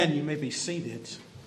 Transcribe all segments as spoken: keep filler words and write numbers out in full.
And you may be seated.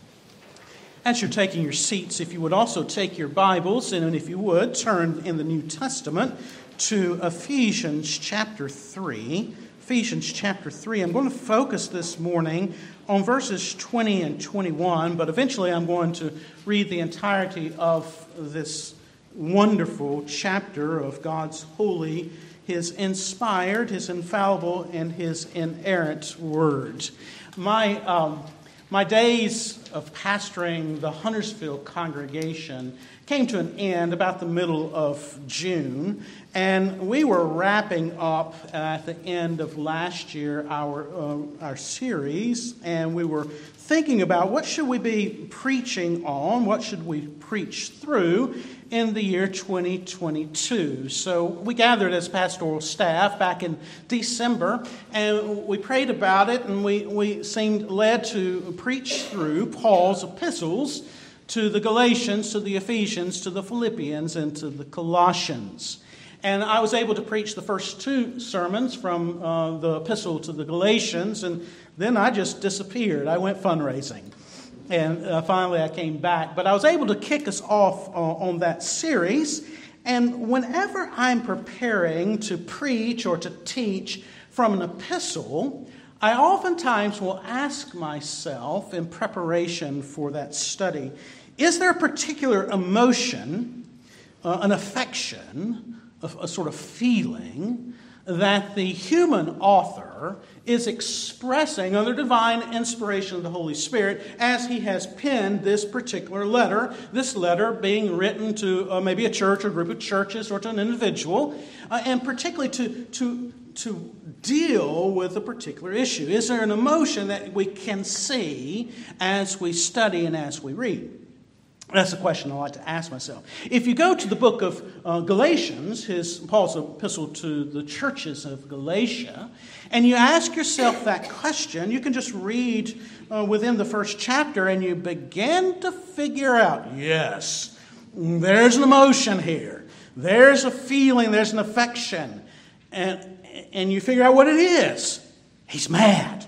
As you're taking your seats, if you would also take your Bibles, and if you would, turn in the New Testament to Ephesians chapter three. Ephesians chapter three. I'm going to focus this morning on verses twenty and twenty-one, but eventually I'm going to read the entirety of this wonderful chapter of God's holy, His inspired, His infallible, and His inerrant Word. My um, my days of pastoring the Huntersville congregation came to an end about the middle of June, and we were wrapping up at the end of last year our uh, our series, and we were thinking about what should we be preaching on, what should we preach through in the year twenty twenty-two. So we gathered as pastoral staff back in December, and we prayed about it, and we, we seemed led to preach through Paul's epistles to the Galatians, to the Ephesians, to the Philippians, and to the Colossians. And I was able to preach the first two sermons from uh, the epistle to the Galatians, and then I just disappeared. I went fundraising. And uh, finally I came back. But I was able to kick us off uh, on that series. And whenever I'm preparing to preach or to teach from an epistle, I oftentimes will ask myself in preparation for that study, is there a particular emotion, uh, an affection, a, a sort of feeling that the human author is expressing under divine inspiration of the Holy Spirit as he has penned this particular letter, this letter being written to uh, maybe a church or group of churches or to an individual, uh, and particularly to, to, to deal with a particular issue. Is there an emotion that we can see as we study and as we read? That's a question I like to ask myself. If you go to the book of uh, Galatians, his Paul's epistle to the churches of Galatia, and you ask yourself that question, you can just read uh, within the first chapter and you begin to figure out, yes, there's an emotion here. There's a feeling, there's an affection. And, and you figure out what it is. He's mad.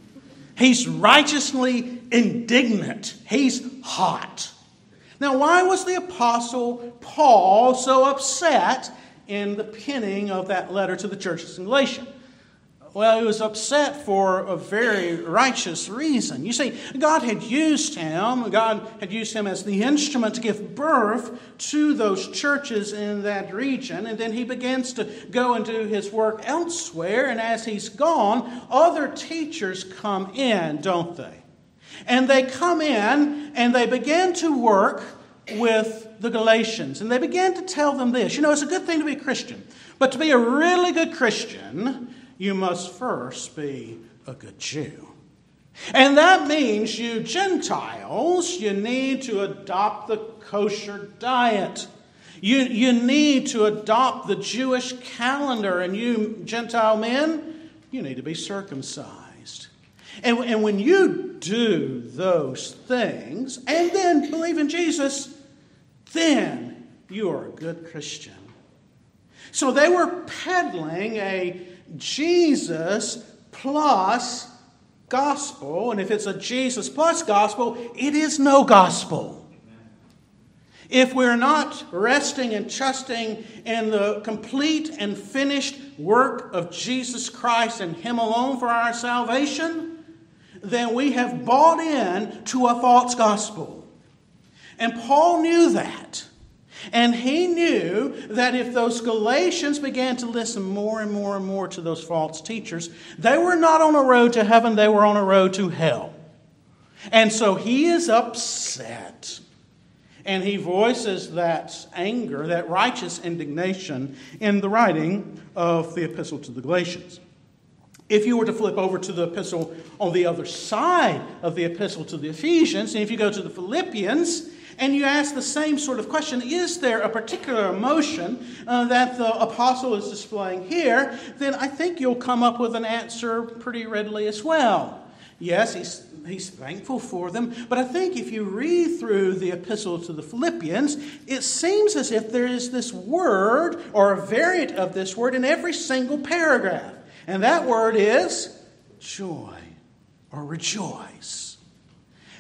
He's righteously indignant. He's hot. Now, why was the Apostle Paul so upset in the penning of that letter to the churches in Galatia? Well, he was upset for a very righteous reason. You see, God had used him, God had used him as the instrument to give birth to those churches in that region, and then he begins to go and do his work elsewhere, and as he's gone, other teachers come in, don't they? And they come in and they begin to work with the Galatians. And they began to tell them this. You know, it's a good thing to be a Christian. But to be a really good Christian, you must first be a good Jew. And that means you Gentiles, you need to adopt the kosher diet. You, you need to adopt the Jewish calendar. And you Gentile men, you need to be circumcised. And, and when you do those things and then believe in Jesus, then you are a good Christian. So they were peddling a Jesus plus gospel. And if it's a Jesus plus gospel, it is no gospel. If we're not resting and trusting in the complete and finished work of Jesus Christ and Him alone for our salvation, then we have bought in to a false gospel. And Paul knew that. And he knew that if those Galatians began to listen more and more and more to those false teachers, they were not on a road to heaven, they were on a road to hell. And so he is upset. And he voices that anger, that righteous indignation in the writing of the epistle to the Galatians. If you were to flip over to the epistle on the other side of the epistle to the Ephesians, and if you go to the Philippians, and you ask the same sort of question, is there a particular emotion uh, that the apostle is displaying here, then I think you'll come up with an answer pretty readily as well. Yes, he's, he's thankful for them, but I think if you read through the epistle to the Philippians, it seems as if there is this word or a variant of this word in every single paragraph. And that word is joy or rejoice.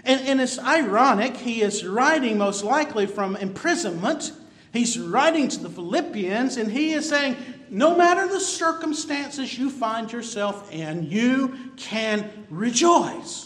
And, and it's ironic, he is writing most likely from imprisonment. He's writing to the Philippians, and he is saying, no matter the circumstances you find yourself in, you can rejoice.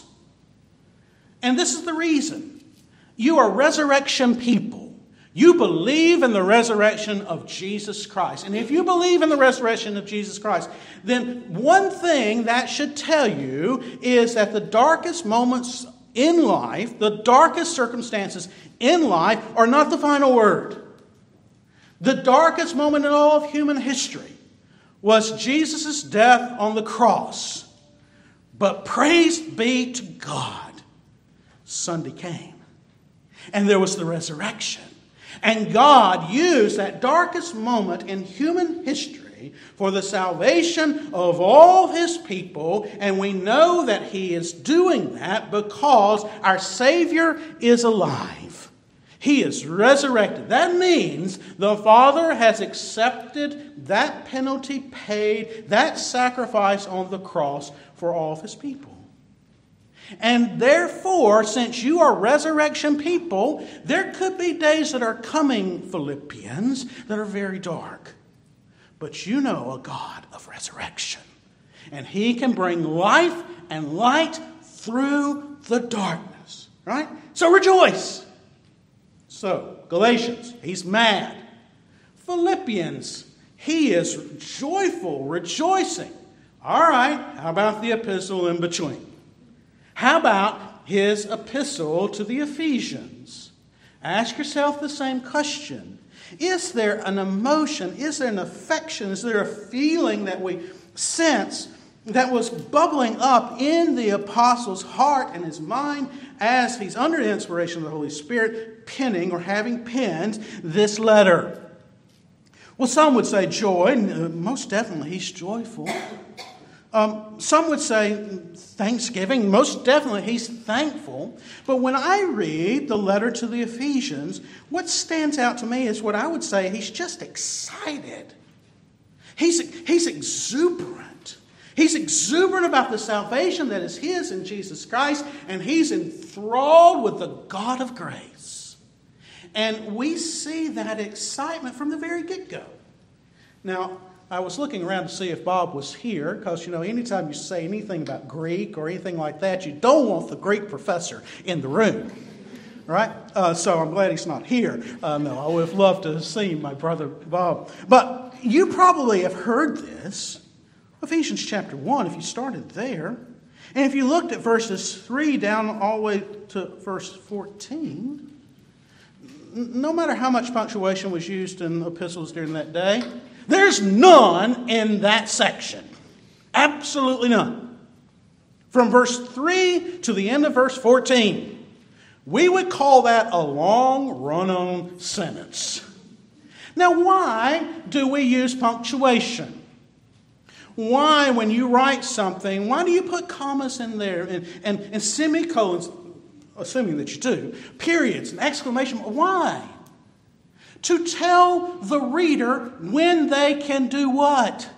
And this is the reason. You are resurrection people. You believe in the resurrection of Jesus Christ. And if you believe in the resurrection of Jesus Christ, then one thing that should tell you is that the darkest moments in life, the darkest circumstances in life, are not the final word. The darkest moment in all of human history was Jesus' death on the cross. But praise be to God, Sunday came. And there was the resurrection. And God used that darkest moment in human history for the salvation of all His people. And we know that He is doing that because our Savior is alive. He is resurrected. That means the Father has accepted that penalty paid, that sacrifice on the cross for all of His people. And therefore, since you are resurrection people, there could be days that are coming, Philippians, that are very dark. But you know a God of resurrection. And He can bring life and light through the darkness. Right? So rejoice. So, Galatians, he's mad. Philippians, he is joyful, rejoicing. All right, how about the epistle in between? How about his epistle to the Ephesians? Ask yourself the same question. Is there an emotion, is there an affection, is there a feeling that we sense that was bubbling up in the apostle's heart and his mind as he's under the inspiration of the Holy Spirit penning or having penned this letter? Well, some would say joy. Most definitely he's joyful. Um, some would say thanksgiving. Most definitely he's thankful. But when I read the letter to the Ephesians, what stands out to me is what I would say he's just excited. He's, he's exuberant. He's exuberant about the salvation that is his in Jesus Christ, and he's enthralled with the God of grace. And we see that excitement from the very get-go. Now, I was looking around to see if Bob was here, because, you know, anytime you say anything about Greek or anything like that, you don't want the Greek professor in the room, right? Uh, so I'm glad he's not here. Uh, no, I would have loved to have seen my brother Bob. But you probably have heard this, Ephesians chapter one, if you started there. And if you looked at verses three down all the way to verse fourteen, no matter how much punctuation was used in epistles during that day, there's none in that section. Absolutely none. From verse three to the end of verse fourteen, we would call that a long run-on sentence. Now, why do we use punctuation? Why, when you write something, why do you put commas in there and, and, and semicolons, assuming that you do, periods and exclamation? Why? To tell the reader when they can do what?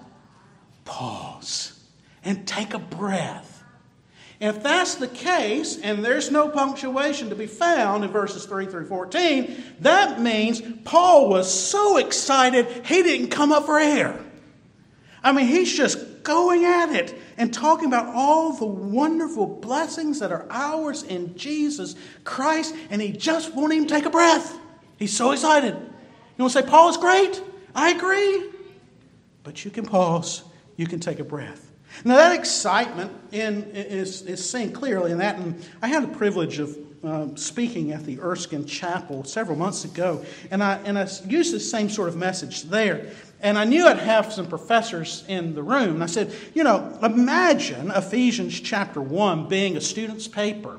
Pause and take a breath. If that's the case, and there's no punctuation to be found in verses three through fourteen, that means Paul was so excited he didn't come up for air. I mean, he's just going at it and talking about all the wonderful blessings that are ours in Jesus Christ, and he just won't even take a breath. He's so excited. You want to say, Paul is great? I agree. But you can pause. You can take a breath. Now, that excitement in, is, is seen clearly in that. And I had the privilege of um, speaking at the Erskine Chapel several months ago. And I, and I used the same sort of message there. And I knew I'd have some professors in the room. And I said, you know, imagine Ephesians chapter one being a student's paper.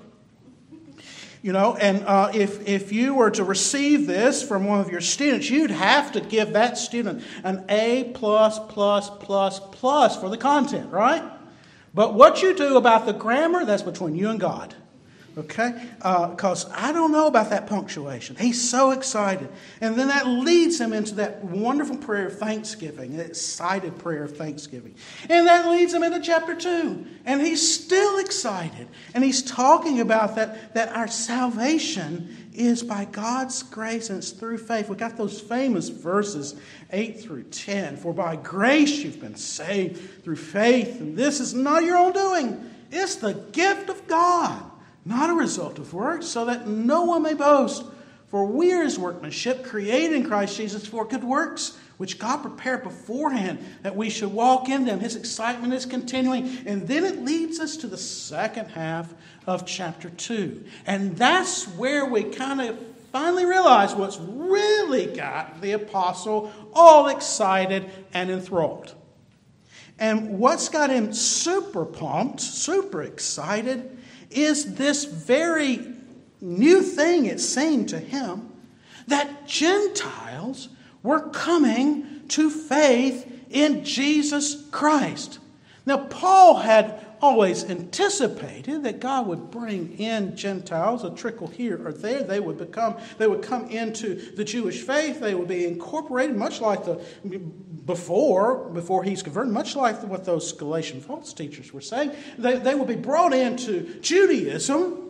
You know, and uh, if, if you were to receive this from one of your students, you'd have to give that student an A plus, plus, plus, plus for the content, right? But what you do about the grammar, that's between you and God. Okay? Because uh, I don't know about that punctuation. He's so excited. And then that leads him into that wonderful prayer of thanksgiving, that excited prayer of thanksgiving. And that leads him into chapter two. And he's still excited. And he's talking about that, that our salvation is by God's grace and it's through faith. We got those famous verses eight through ten. For by grace you've been saved through faith. And this is not your own doing. It's the gift of God, not a result of works, so that no one may boast. For we are his workmanship, created in Christ Jesus for good works, which God prepared beforehand that we should walk in them. His excitement is continuing. And then it leads us to the second half of chapter two. And that's where we kind of finally realize what's really got the apostle all excited and enthralled. And what's got him super pumped, super excited, is this very new thing, it seemed to him, that Gentiles were coming to faith in Jesus Christ. Now, Paul had always anticipated that God would bring in Gentiles, a trickle here or there. They would become, they would come into the Jewish faith. They would be incorporated, much like the before, before he's converted, much like what those Galatian false teachers were saying. They, they would be brought into Judaism.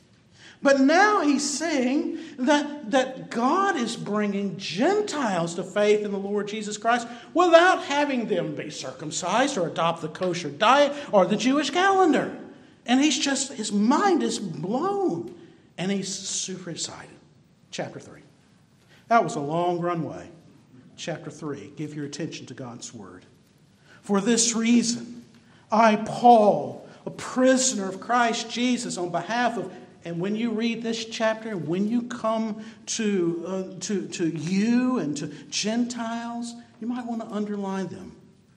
But now he's saying that, that God is bringing Gentiles to faith in the Lord Jesus Christ without having them be circumcised or adopt the kosher diet or the Jewish calendar. And he's just, his mind is blown. And he's super excited. Chapter three. That was a long runway. Chapter three. Give your attention to God's word. For this reason, I, Paul, a prisoner of Christ Jesus, on behalf of... And when you read this chapter, when you come to, uh, to, to you and to Gentiles, you might want to underline them.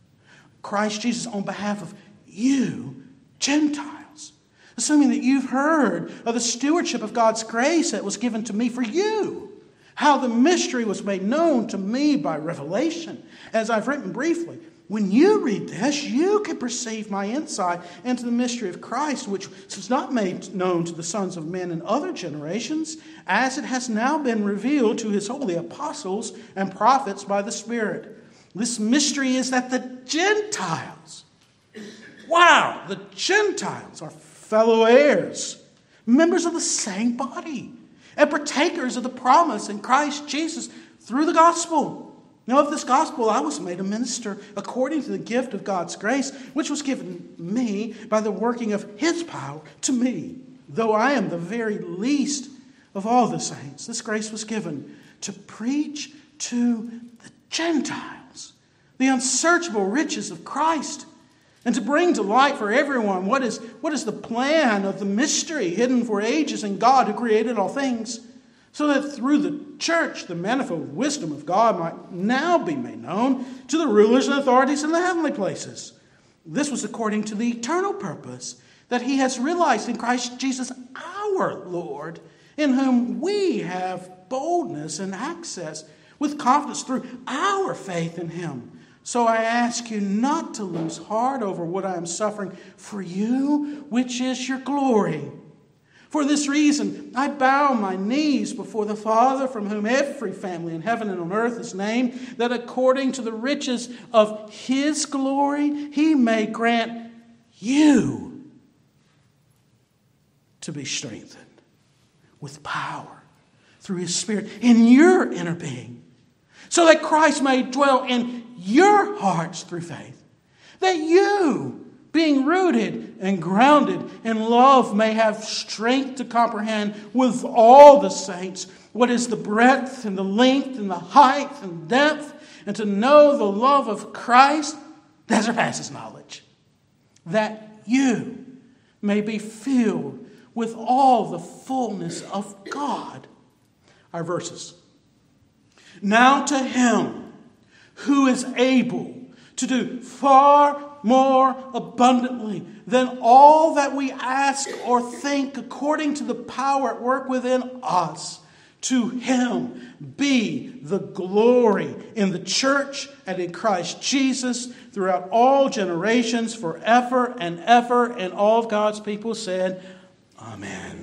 Christ Jesus on behalf of you, Gentiles. Assuming that you've heard of the stewardship of God's grace that was given to me for you. How the mystery was made known to me by revelation. As I've written briefly, when you read this, you can perceive my insight into the mystery of Christ, which was not made known to the sons of men in other generations, as it has now been revealed to his holy apostles and prophets by the Spirit. This mystery is that the Gentiles, wow, the Gentiles are fellow heirs, members of the same body, and partakers of the promise in Christ Jesus through the gospel. Now, of this gospel, I was made a minister according to the gift of God's grace, which was given me by the working of his power to me. Though I am the very least of all the saints, this grace was given to preach to the Gentiles the unsearchable riches of Christ, and to bring to light for everyone what is, what is the plan of the mystery hidden for ages in God who created all things, so that through the church the manifold wisdom of God might now be made known to the rulers and authorities in the heavenly places. This was according to the eternal purpose that he has realized in Christ Jesus our Lord, in whom we have boldness and access with confidence through our faith in him. So I ask you not to lose heart over what I am suffering for you, which is your glory. For this reason, I bow my knees before the Father, from whom every family in heaven and on earth is named, that according to the riches of his glory, he may grant you to be strengthened with power through his Spirit in your inner being, so that Christ may dwell in your hearts through faith, that you, being rooted and grounded in love, may have strength to comprehend with all the saints what is the breadth and the length and the height and depth, and to know the love of Christ that surpasses knowledge, that you may be filled with all the fullness of God. Our verses. Now to him who is able to do far more abundantly than all that we ask or think, according to the power at work within us, to him be the glory in the church and in Christ Jesus throughout all generations, forever and ever. And all of God's people said, Amen.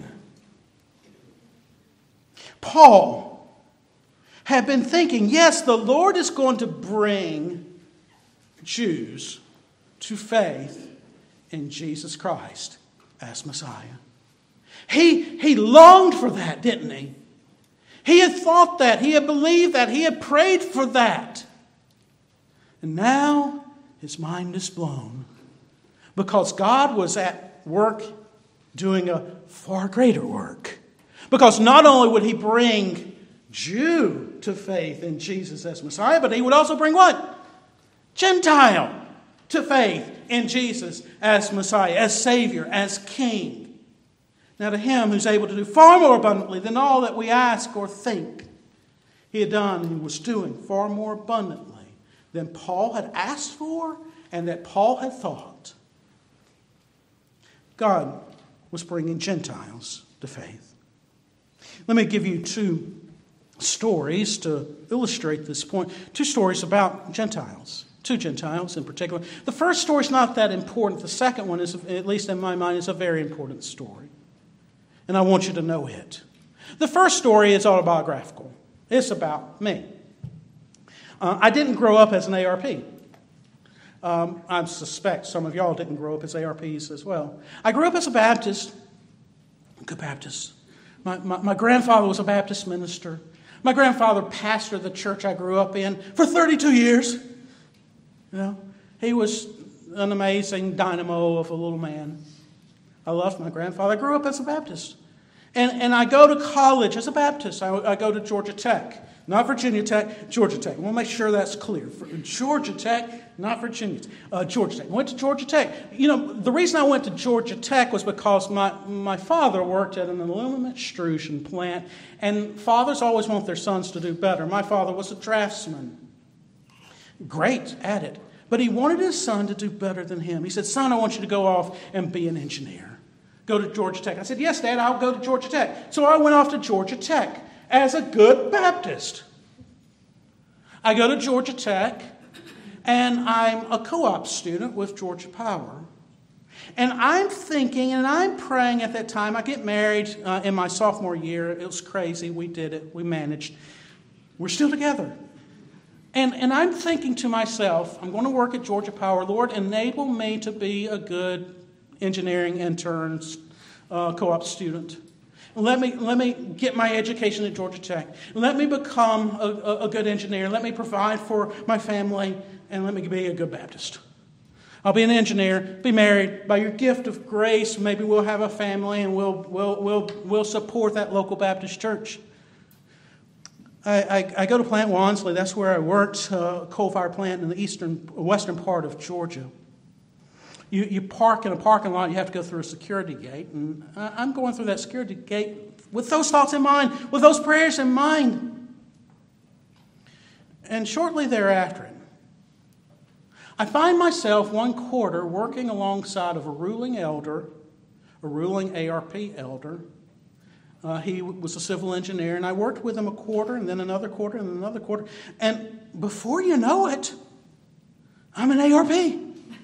Paul had been thinking, yes, the Lord is going to bring Jews to faith in Jesus Christ as Messiah. He, he longed for that, didn't he? He had thought that. He had believed that. He had prayed for that. And now his mind is blown because God was at work doing a far greater work. Because not only would he bring Jew to faith in Jesus as Messiah, but he would also bring what? Gentile to faith in Jesus as Messiah, as Savior, as King. Now to him who's able to do far more abundantly than all that we ask or think, he had done and was doing far more abundantly than Paul had asked for and that Paul had thought. God was bringing Gentiles to faith. Let me give you two stories to illustrate this point. Two stories about Gentiles. Two Gentiles in particular. The first story is not that important. The second one is, at least in my mind, is a very important story. And I want you to know it. The first story is autobiographical. It's about me. Uh, I didn't grow up as an A R P. Um, I suspect some of y'all didn't grow up as A R Ps as well. I grew up as a Baptist. Good Baptist. My, my, my grandfather was a Baptist minister. My grandfather pastored the church I grew up in for thirty-two years. You know, he was an amazing dynamo of a little man. I loved my grandfather. I grew up as a Baptist. And, and I go to college as a Baptist. I, I go to Georgia Tech. Not Virginia Tech, Georgia Tech. I want to make sure that's clear. Georgia Tech, not Virginia Tech. Uh, Georgia Tech. I went to Georgia Tech. You know, the reason I went to Georgia Tech was because my, my father worked at an aluminum extrusion plant, and fathers always want their sons to do better. My father was a draftsman. Great at it. But he wanted his son to do better than him. He said, son, I want you to go off and be an engineer. Go to Georgia Tech. I said, yes, Dad, I'll go to Georgia Tech. So I went off to Georgia Tech. As a good Baptist. I go to Georgia Tech, and I'm a co-op student with Georgia Power. And I'm thinking, and I'm praying at that time. I get married uh, in my sophomore year. It was crazy. We did it. We managed. We're still together. And, and I'm thinking to myself, I'm going to work at Georgia Power. Lord, enable me to be a good engineering intern, uh, co-op student. Let me, let me get my education at Georgia Tech. Let me become a, a, a good engineer. Let me provide for my family. And let me be a good Baptist. I'll be an engineer, be married. By your gift of grace, maybe we'll have a family and we'll, we'll, we'll, we'll support that local Baptist church. I, I, I go to Plant Wansley. That's where I worked, a coal-fired plant in the eastern, western part of Georgia. You, you park in a parking lot, you have to go through a security gate. And I'm going through that security gate with those thoughts in mind, with those prayers in mind. And shortly thereafter, I find myself one quarter working alongside of a ruling elder, a ruling A R P elder. Uh, he was a civil engineer, and I worked with him a quarter, and then another quarter, and another quarter. And before you know it, I'm an A R P.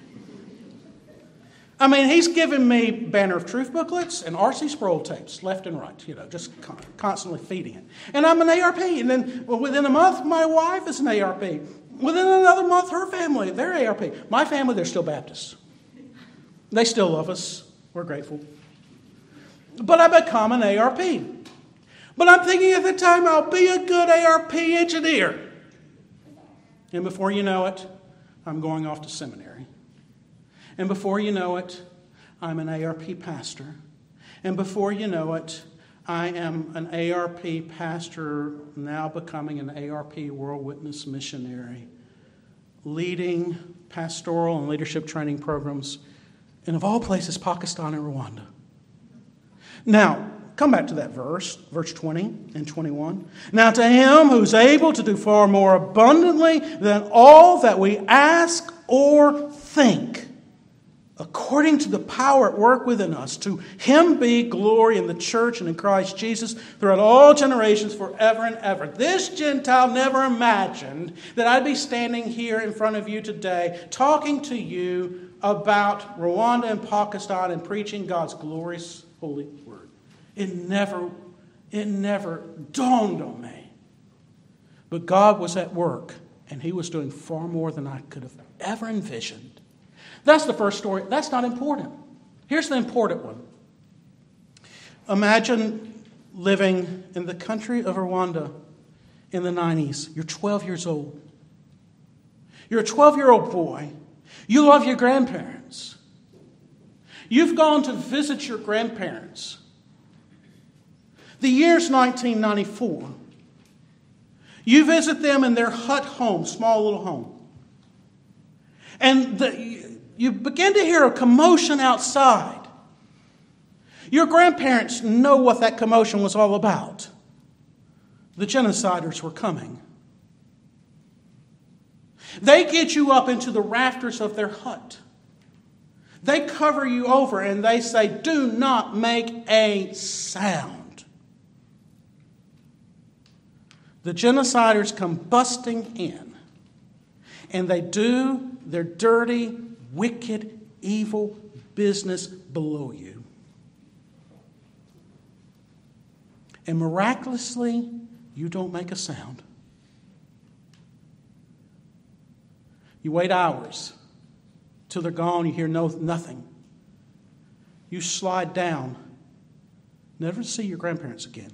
I mean, he's given me Banner of Truth booklets and R C Sproul tapes, left and right, you know, just con- constantly feeding it. And I'm an A R P. And then well, within a month, my wife is an A R P. Within another month, her family, they're A R P. My family, they're still Baptists. They still love us. We're grateful. But I become an A R P. But I'm thinking at the time, I'll be a good A R P engineer. And before you know it, I'm going off to seminary. And before you know it, I'm an A R P pastor. And before you know it, I am an A R P pastor, now becoming an A R P World Witness missionary, leading pastoral and leadership training programs in, of all places, Pakistan and Rwanda. Now, come back to that verse, verse twenty and twenty-one. Now to him who's able to do far more abundantly than all that we ask or think, according to the power at work within us, to him be glory in the church and in Christ Jesus throughout all generations forever and ever. This Gentile never imagined that I'd be standing here in front of you today talking to you about Rwanda and Pakistan and preaching God's glorious holy word. It never, it never dawned on me. But God was at work, and He was doing far more than I could have ever envisioned. That's the first story. That's not important. Here's the important one. Imagine living in the country of Rwanda in the nineties. You're twelve years old. You're a twelve-year-old boy. You love your grandparents. You've gone to visit your grandparents. The year's nineteen ninety-four. You visit them in their hut home, small little home. And the, you begin to hear a commotion outside. Your grandparents know what that commotion was all about. The genociders were coming. They get you up into the rafters of their hut. They cover you over and they say, do not make a sound. The genociders come busting in, and they do their dirty, wicked, evil business below you. And miraculously, you don't make a sound. You wait hours till they're gone. You hear no nothing. You slide down, never to see your grandparents again.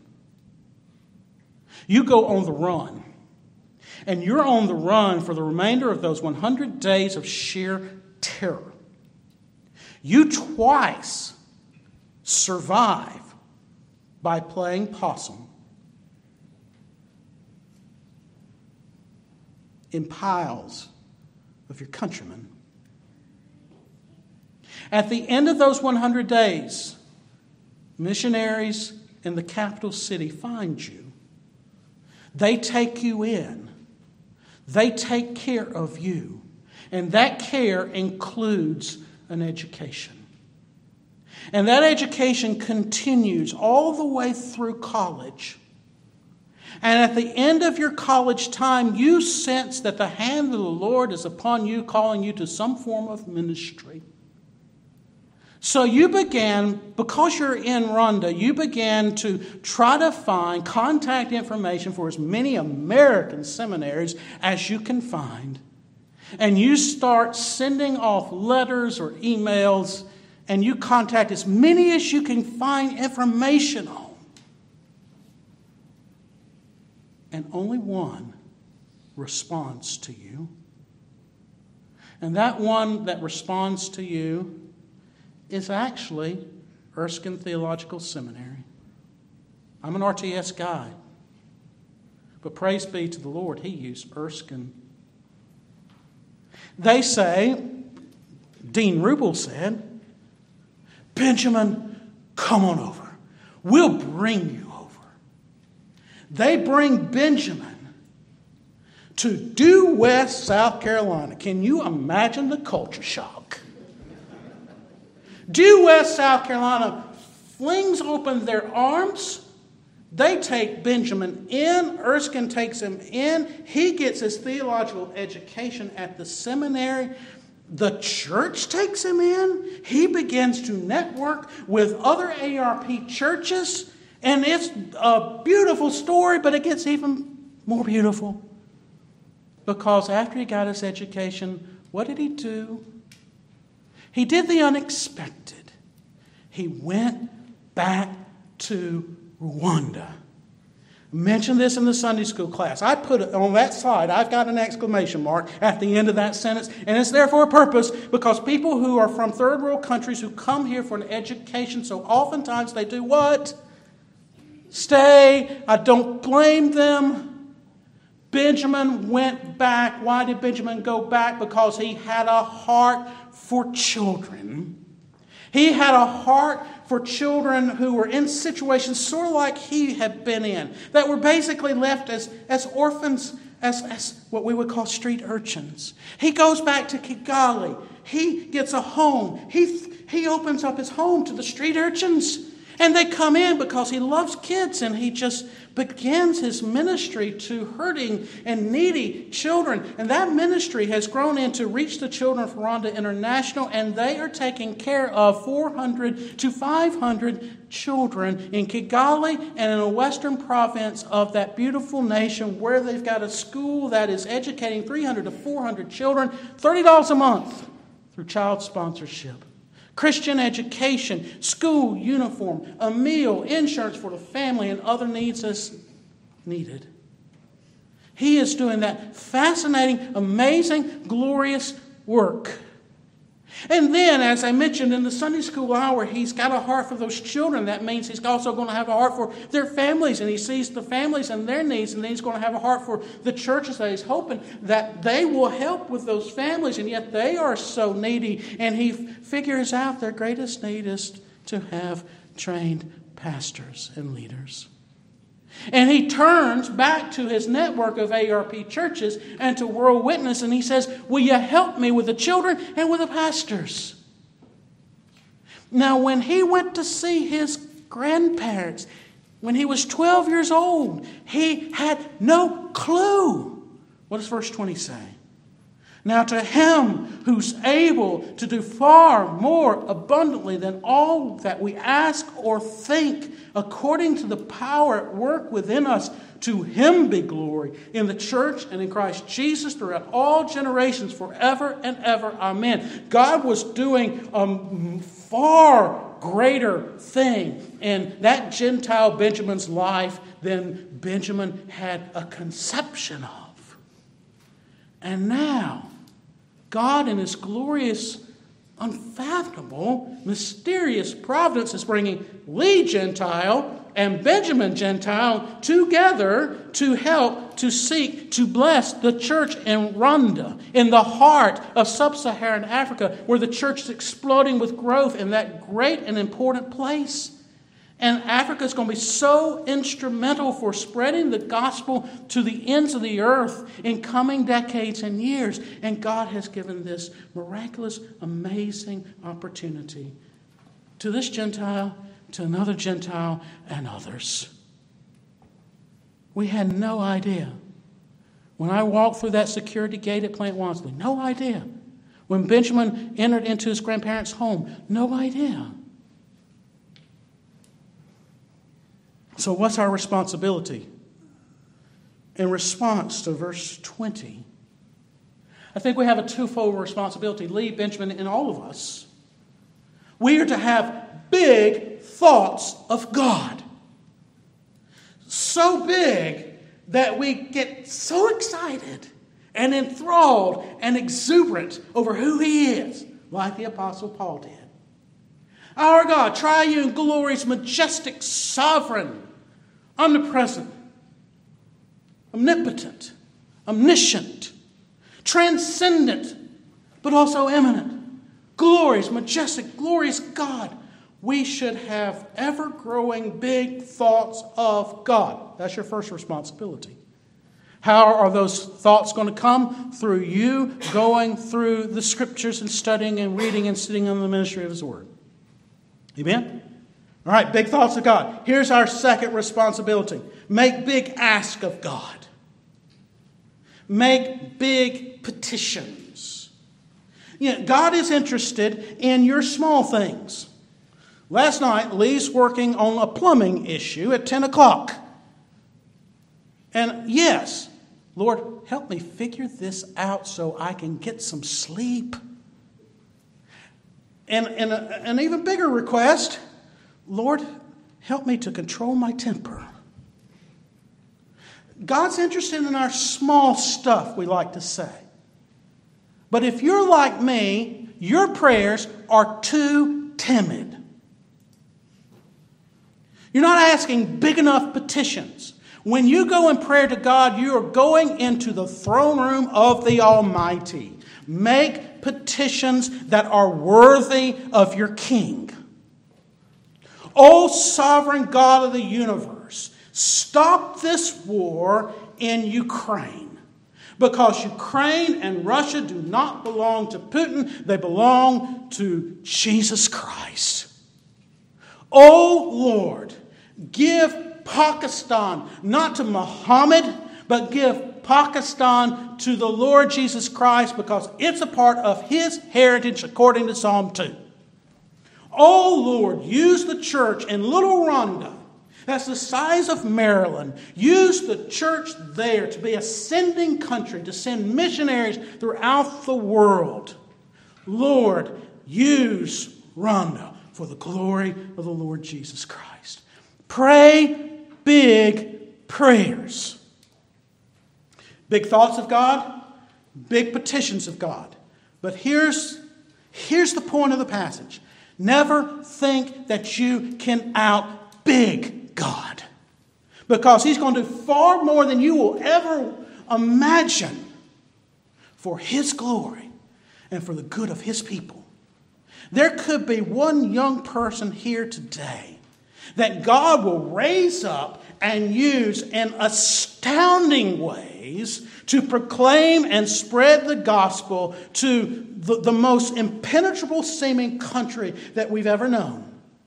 You go on the run. And you're on the run for the remainder of those one hundred days of sheer terror. You twice survive by playing possum in piles of your countrymen. At the end of those one hundred days, missionaries in the capital city find you. They take you in. They take care of you. And that care includes an education. And that education continues all the way through college. And at the end of your college time, you sense that the hand of the Lord is upon you, calling you to some form of ministry. So you began, because you're in Rwanda, you began to try to find contact information for as many American seminaries as you can find. And you start sending off letters or emails, and you contact as many as you can find information on. And only one responds to you. And that one that responds to you is actually Erskine Theological Seminary. I'm an R T S guy. But praise be to the Lord, He used Erskine. They say, Dean Rubel said, Benjamin, come on over. We'll bring you over. They bring Benjamin to Due West, South Carolina. Can you imagine the culture shock? Due West, South Carolina flings open their arms. They take Benjamin in. Erskine takes him in. He gets his theological education at the seminary. The church takes him in. He begins to network with other A R P churches. And it's a beautiful story, but it gets even more beautiful. Because after he got his education, what did he do? He did the unexpected. He went back to Rwanda. I mentioned this in the Sunday school class. I put it on that slide. I've got an exclamation mark at the end of that sentence. And it's there for a purpose, because people who are from third world countries who come here for an education, so oftentimes they do what? Stay. I don't blame them. Benjamin went back. Why did Benjamin go back? Because he had a heart for children. He had a heart for children who were in situations sort of like he had been in, that were basically left as, as orphans, as, as what we would call street urchins. He goes back to Kigali. He gets a home. He, he opens up his home to the street urchins. And they come in because he loves kids, and he just begins his ministry to hurting and needy children. And that ministry has grown into Reach the Children of Rwanda International, and they are taking care of four hundred to five hundred children in Kigali and in the western province of that beautiful nation, where they've got a school that is educating three hundred to four hundred children, thirty dollars a month through child sponsorship. Christian education, school uniform, a meal, insurance for the family, and other needs as needed. He is doing that fascinating, amazing, glorious work. And then, as I mentioned in the Sunday school hour, he's got a heart for those children. That means he's also going to have a heart for their families, and he sees the families and their needs, and then he's going to have a heart for the churches that he's hoping that they will help with those families, and yet they are so needy. And he figures out their greatest need is to have trained pastors and leaders. And he turns back to his network of A R P churches and to World Witness, and he says, will you help me with the children and with the pastors? Now, when he went to see his grandparents, when he was twelve years old, he had no clue. What does verse twenty say? Now to him who's able to do far more abundantly than all that we ask or think, according to the power at work within us, to him be glory in the church and in Christ Jesus throughout all generations, forever and ever. Amen. God was doing a far greater thing in that Gentile Benjamin's life than Benjamin had a conception of. And now, God in his glorious, unfathomable, mysterious providence is bringing Lee Gentile and Benjamin Gentile together to help, to seek, to bless the church in Rwanda, in the heart of sub-Saharan Africa, where the church is exploding with growth in that great and important place. And Africa is going to be so instrumental for spreading the gospel to the ends of the earth in coming decades and years. And God has given this miraculous, amazing opportunity to this Gentile, to another Gentile, and others. We had no idea. When I walked through that security gate at Plant Wansley, no idea. When Benjamin entered into his grandparents' home, no idea. So what's our responsibility? In response to verse twenty, I think we have a twofold responsibility, Lee, Benjamin, and all of us. We are to have big thoughts of God. So big that we get so excited and enthralled and exuberant over who he is, like the Apostle Paul did. Our God, triune, glorious, majestic, sovereign, omnipresent, omnipotent, omniscient, transcendent, but also immanent, glorious, majestic, glorious God. We should have ever-growing big thoughts of God. That's your first responsibility. How are those thoughts going to come? Through you going through the Scriptures and studying and reading and sitting on the ministry of His Word. Amen? All right, big thoughts of God. Here's our second responsibility. Make big ask of God. Make big petitions. You know, God is interested in your small things. Last night, Lee's working on a plumbing issue at ten o'clock. And yes, Lord, help me figure this out so I can get some sleep. And, and a, an even bigger request, Lord, help me to control my temper. God's interested in our small stuff, we like to say. But if you're like me, your prayers are too timid. You're not asking big enough petitions. When you go in prayer to God, you are going into the throne room of the Almighty. Make petitions that are worthy of your King. O sovereign God of the universe, stop this war in Ukraine. Because Ukraine and Russia do not belong to Putin. They belong to Jesus Christ. O Lord, give Pakistan not to Muhammad, but give Pakistan to the Lord Jesus Christ, because it's a part of His heritage according to Psalm two. O Lord, use the church in Little Rwanda, that's the size of Maryland. Use the church there to be a sending country, to send missionaries throughout the world. Lord, use Rwanda for the glory of the Lord Jesus Christ. Pray big prayers. Big thoughts of God, big petitions of God. But here's, here's the point of the passage. Never think that you can out big God, because He's going to do far more than you will ever imagine for His glory and for the good of His people. There could be one young person here today that God will raise up and use in astounding ways to proclaim and spread the gospel to the, the most impenetrable seeming country that we've ever known.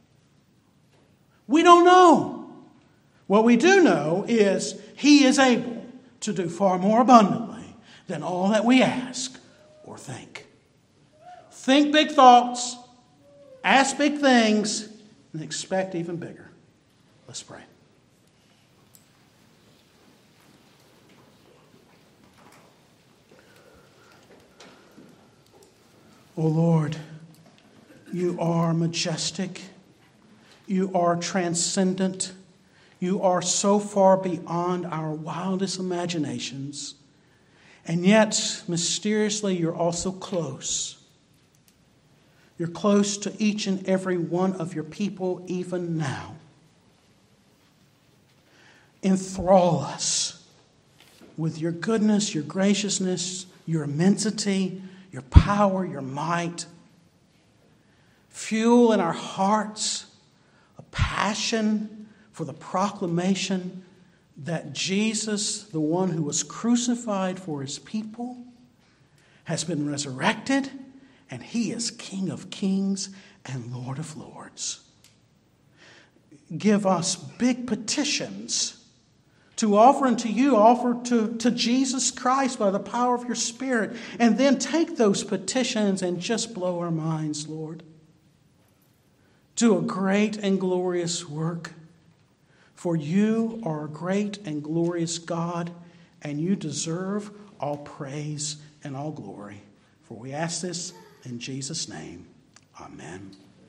We don't know. What we do know is He is able to do far more abundantly than all that we ask or think. Think big thoughts, ask big things, and expect even bigger. Let's pray. O Lord, You are majestic. You are transcendent. You are so far beyond our wildest imaginations. And yet, mysteriously, You're also close. You're close to each and every one of Your people even now. Enthrall us with Your goodness, Your graciousness, Your immensity, Your power, Your might. Fuel in our hearts a passion for the proclamation that Jesus, the one who was crucified for His people, has been resurrected, and He is King of kings and Lord of lords. Give us big petitions to offer unto You, offer to, to Jesus Christ by the power of Your Spirit, and then take those petitions and just blow our minds, Lord. Do a great and glorious work. For You are a great and glorious God, and You deserve all praise and all glory. For we ask this in Jesus' name. Amen.